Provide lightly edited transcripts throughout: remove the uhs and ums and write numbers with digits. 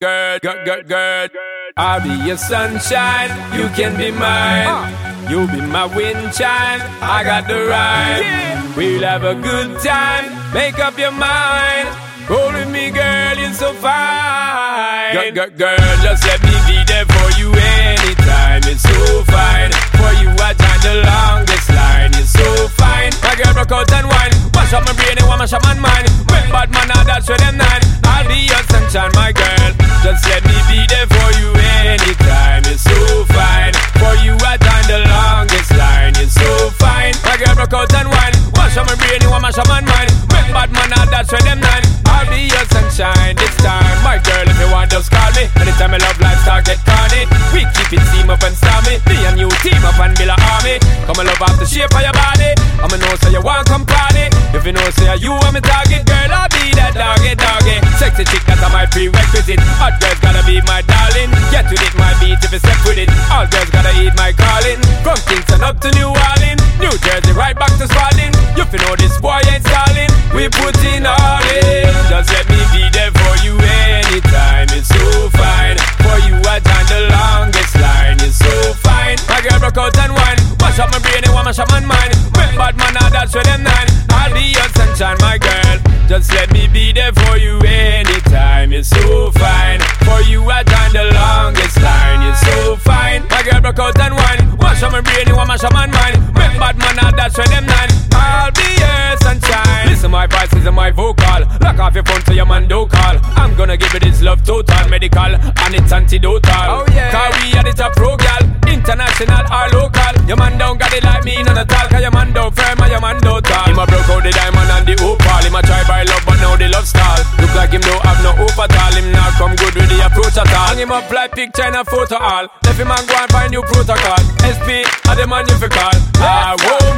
good. I'll be your sunshine, you can be mine. You be my wind chime, I got the rhyme. We'll have a good time, make up your mind. Roll with me, girl, you're so fine. Girl, just let me be there for you anytime. You're so fine. For you, I time the longest line. You're so fine. My girl, broke out and wine. Mash up my brain and mash up my mind. When bad man, that's where them nine. I'll be your sunshine, my girl. Just let me be there for you anytime. You're so fine. For you, I time the longest line. You're so fine. My girl, broke out and wine. Mash up my brain and mash up my mind. When bad man, that's where them nine. I'll be your sunshine this time. My girl, if you want, just call me. Anytime my love life start get corny, we keep it team up and stormy. Me and you team up and build a army. Come and love off the shape of your body. I'ma know say you want come party. If you know say you want me target, girl, I'll be that doggy. Sexy chick, that's my prerequisite. Hot girls gotta be my darling. Get with it, my beat if you step with it. All girls gotta eat my calling. From Kingston up to New Orleans, New Jersey right back to Spalding. You fi know this boy ain't stalling. We put in all in. Just let me be there for you anytime. It's so fine. For you I time the longest line. It's so fine. My girl broke out and wine. Wash up my brain and wash up my mind. When bad man that's where them nine. I'll be your sunshine, my girl. Just let me be there for you anytime. It's so fine. For you I time the longest line. It's so fine. My girl broke out and wine. Wash up my brain and wash up my mind. When bad man that's where them nine. I'll be your sunshine. Listen, my voice is my vocal. Lock off your phone so your man don't call. I'm gonna give you this love total, medical, and it's antidotal. Oh yeah. Cause we are the top pro gal, international or local. Your man don't got it like me, none at all. Cause your man don't firm and your man don't tall. Him a broke out the diamond and the opal. Him a try by love but now the love stall. Look like him don't have no hope at all. Him not come good with the approach at all. Hang him up like picture and a photo all. Left him and go and find new protocol. SP are the man you fi call. I won't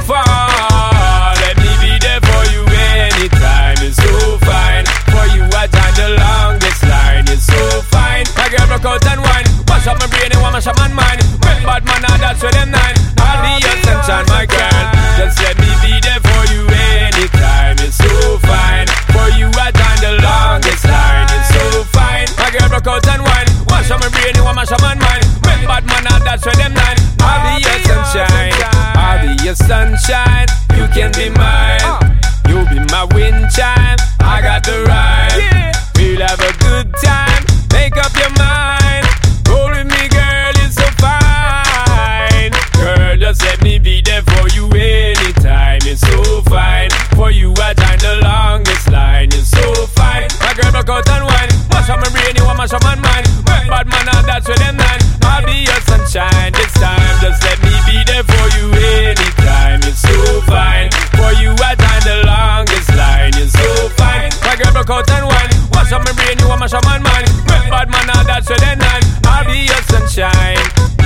fall. Let me be there for you anytime. It's so fine. For you I time the longest line. It's so fine. My girl broke out and wine. Wash up my brain and wash up my mind. When bad man that's where them nine. I'll be your sunshine, my girl. Just let me be there for you anytime. It's so fine. For you I time the longest line. It's so fine. My girl broke out and wine. Wash up my brain and wash up my mind. When bad man that's where them nine. I'll be your sunshine. I'll be your sunshine. You can be mine. You be my wind chime. I got the rhyme. We'll have a good time. Make up your mind. Roll with me, girl, you're so fine. Girl, just let me be there for you anytime. It's so fine. For you I time the longest line. It's so fine. My girl broke out and wine. Wash up my brain, you want mash up my mind. Bad man, that's where them nine. I'll be your sunshine this time. Just let me be there for you anytime. It's so fine. For you I time the longest line. It's so fine. My girl broke out and wine. Wash up my brain, you want mash up my mind. Bad man, that's where them nine. I'll be your sunshine.